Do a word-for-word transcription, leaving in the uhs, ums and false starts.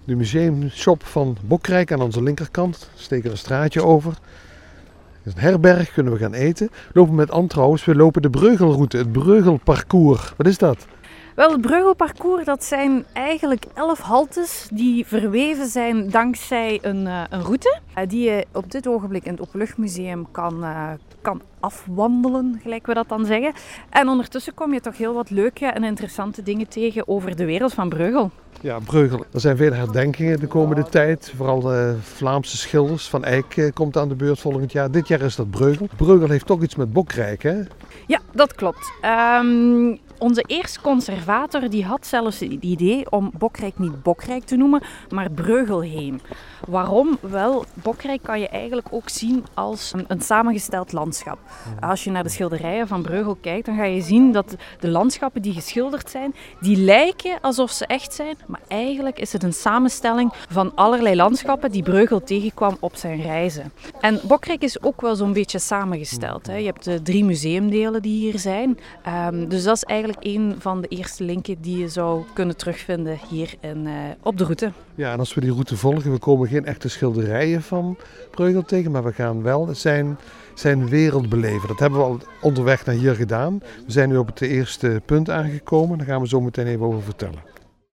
De museumshop van Bokrijk aan onze linkerkant. We steken er een straatje over. Het is een herberg, kunnen we gaan eten. We lopen met Anne trouwens, we lopen de Breugelroute, het Breugelparcours. Wat is dat? Wel, het Breugelparcours, dat zijn eigenlijk elf haltes die verweven zijn dankzij een, uh, een route. Uh, die je op dit ogenblik in het Openluchtmuseum kan, uh, kan afwandelen, gelijk we dat dan zeggen. En ondertussen kom je toch heel wat leuke en interessante dingen tegen over de wereld van Breugel. Ja, Breugel. Er zijn vele herdenkingen de komende tijd. Vooral de Vlaamse schilders. Van Eyck komt aan de beurt volgend jaar. Dit jaar is dat Breugel. Breugel heeft toch iets met Bokrijk, hè? Ja, dat klopt. Um, onze eerste conservator die had zelfs het idee om Bokrijk niet Bokrijk te noemen, maar Breugelheem. Waarom? Wel, Bokrijk kan je eigenlijk ook zien als een, een samengesteld landschap. Als je naar de schilderijen van Breugel kijkt, dan ga je zien dat de landschappen die geschilderd zijn, die lijken alsof ze echt zijn, maar eigenlijk is het een samenstelling van allerlei landschappen die Breugel tegenkwam op zijn reizen. En Bokrijk is ook wel zo'n beetje samengesteld, hè. Je hebt de drie museumdelen die hier zijn, um, dus dat is eigenlijk een van de eerste linken die je zou kunnen terugvinden hier in, uh, op de route. Ja, en als we die route volgen, we komen geen echte schilderijen van Breugel tegen, maar we gaan wel zijn, zijn wereld beleven. Dat hebben we al onderweg naar hier gedaan. We zijn nu op het eerste punt aangekomen, daar gaan we zo meteen even over vertellen.